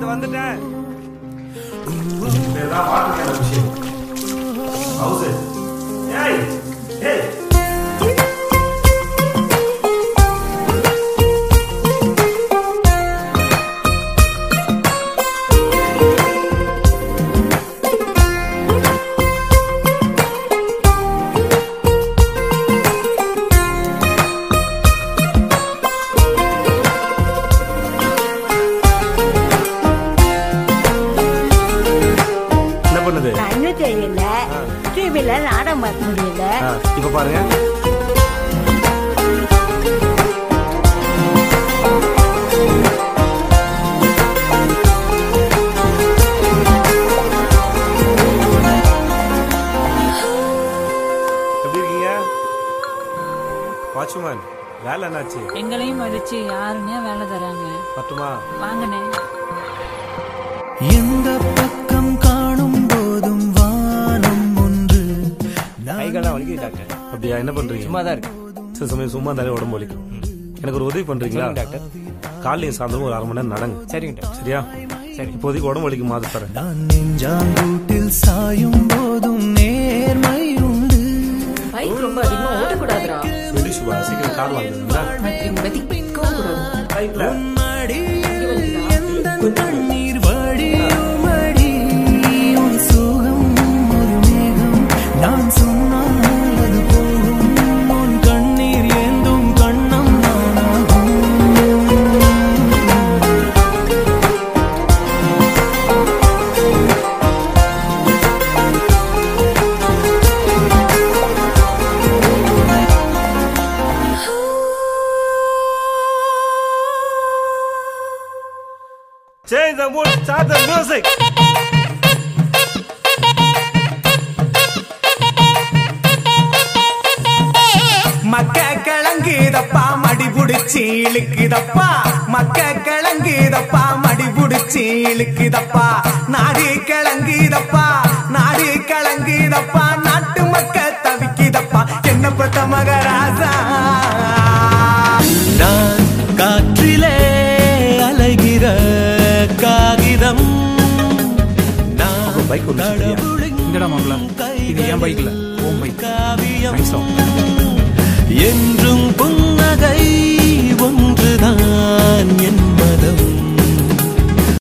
வந்துட்டேன். இதெல்லாம் பாத்துக்கிற விஷயம். ஹவுஸ் ஏய் ஏய் டிவில நாடகம் பார்க்க முடியல. இப்ப பாருங்க. எப்படி இருக்கீங்க வாட்ச்மேன்? வேலை என்னாச்சு? எங்களையும் மதிச்சு யாருன்னே வேலை தராங்க. பட்டுமா வாங்கண்ணே. எந்த பக்கம் காணும் போதும் வானம் ஒன்று. கைகள்லாம் வலிக்குது டாக்டர். அப்படியா? என்ன பண்றீங்க? சும்மா தான் இருக்கு. சில சமயம் சும்மா தானே உடம்பு வலிக்கும். எனக்கு ஒரு உதவி பண்றீங்களா டாக்டர்? காலையும் சாயந்தரம் ஒரு 1/2 மணி நேரம் நடங்க. சரிங்க டாக்டர். சரியா? சரி. இப்போதைக்கு உடம்பு வலிக்கு மாத்து தரேன். நான் நெஞ்சாங்கூட்டில் சாயும் போதும் நேர்மை உண்டு. பைக் ரொம்ப அதிகமா ஓடக்கூடாதுடா. வெடி சுபா சீக்கிரம் கார் வாங்குறீங்களா? பைக்ல கண்ணீர் வடியும் அடி உன் சுகம் ஒரு மேகம். நான் சொன்னால் அது போகும். உன் கண்ணீர் ஏந்தும் கண்ணம் நானாகும். Change the mood, start the music. மக்க கிளங்குதப்பா மடி புடிச்சி இழுக்குதப்பா. மக்க கிளங்குதப்பா மடி புடிச்சி இழுக்குதப்பா. நாடு கிளங்குதப்பா நாடு கிளங்குதப்பா. நாட்டு மக்க தவிக்குதப்பா என்ன பத்த மகராசா. நான் காற்றிலே அலைகிற காகிதம். பைக் இங்கடா மாப்பிள்ள, இது என் பைக்ல ஓம் பைக். காவியம் என்றும் புன்னகை